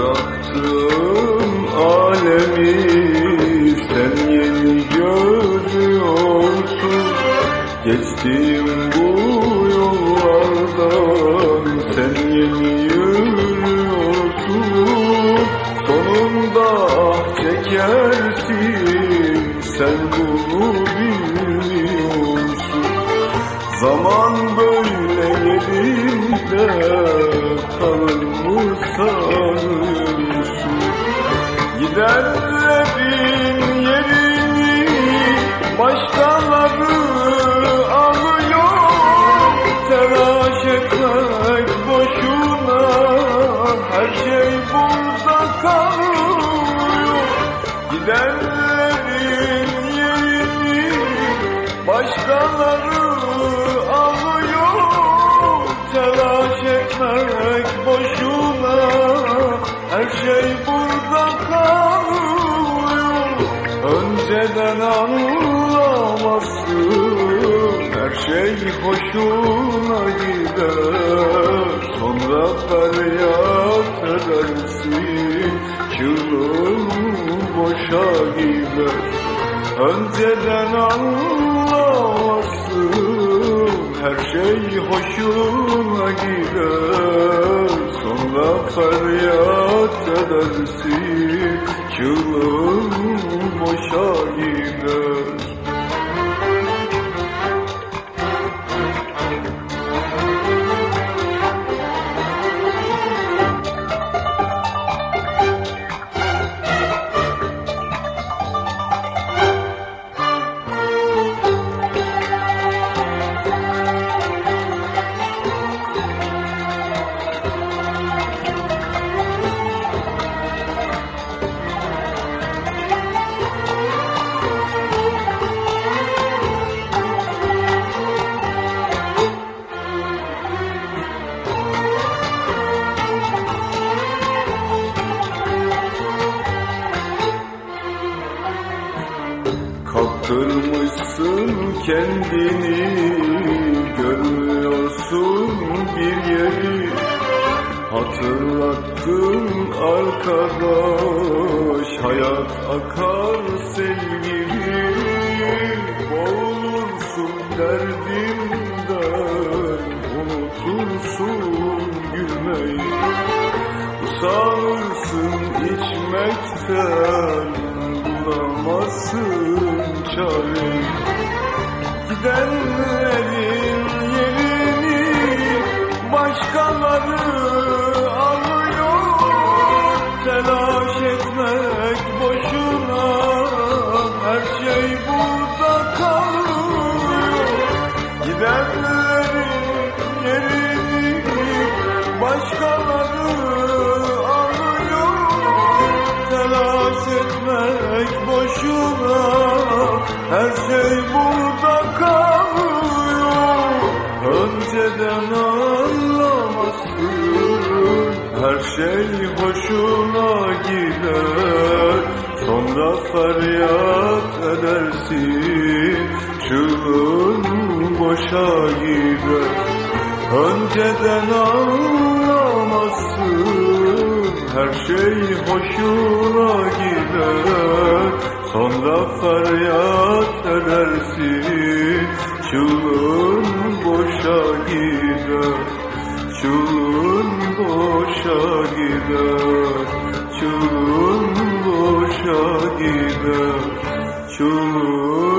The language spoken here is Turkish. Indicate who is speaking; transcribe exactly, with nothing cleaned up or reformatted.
Speaker 1: bıraktığım alemi sen yeni görüyorsun. Geçtiğim bu yollardan sen yeni yürüyorsun. Sonunda ah çekersin, sen bunu bilmiyorsun. Zaman böyle yerinde kalır mı sanıyorsun? Gidenlerin yerini başkaları alıyor. Telaş etmek boşuna, her şey burada kalıyor. Gidenlerin yerini başkaları alıyor. Telaş etmek boşuna, her şey burada kalıyor. Önceden anlamazsın, her şey hoşuna gider. Sonra feryat edersin, çığlığın boşa gider. Önceden anlamazsın, her şey hoşuna gider. Sonra feryat edersin, çığlığın boşa gider. Kaptırmışsın kendini, görmüyorsun bir yeri. Hatırlattın arkadaş, hayat akar sevgili. Boğulursun derdinden, unutursun gülmeyi. Usanırsın içmekten, bulamazsın çare. Gidenlerin yerini başkaları alıyor. Telaş etmek boşuna, her şey burada kalıyor. Gidenlerin yerini başkaları alıyor. Telaş etmek boşuna, her şey burada kalıyor. Önceden anlamazsın, her şey hoşuna gider. Sonra feryat edersin, çığlığın boşa gider. Önceden anlamazsın, her şey hoşuna gider. Sonra feryat edersin, çığlığın boşa gider. Çığlığın boşa gider. Çığlığın boşa gider. Çığlığın